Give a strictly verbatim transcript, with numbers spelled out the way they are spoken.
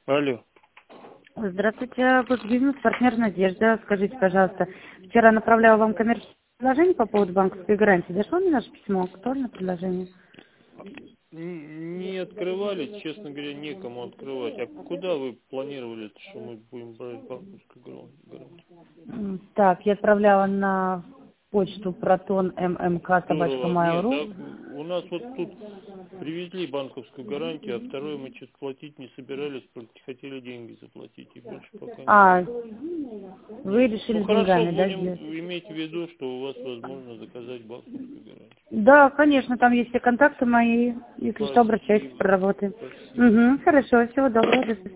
Алло. Здравствуйте, бизнес партнер Надежда. Скажите, пожалуйста, вчера направляла вам коммерческое предложение по поводу банковской гарантии. Дошло мне наше письмо? Актуальное предложение? Н- Не открывали, честно говоря, некому открывать. А куда вы планировали, что мы будем брать банковскую гаран- гарантию? М, Так, я отправляла на почту протон ммк собачка Здорово. Нет, mail.ru. так у нас вот тут привезли банковскую гарантию, а второе мы что-то платить не собирались, только хотели деньги заплатить, и больше пока А, ничего. вы Нет. Ну решили хорошо, деньгами, да, будем сделать? иметь в виду, что у вас возможно заказать банковскую гарантию. Да, конечно, там есть все контакты мои. Если что, обращайтесь, Спасибо. проработаем. Спасибо. Угу, хорошо, всего доброго, до свидания.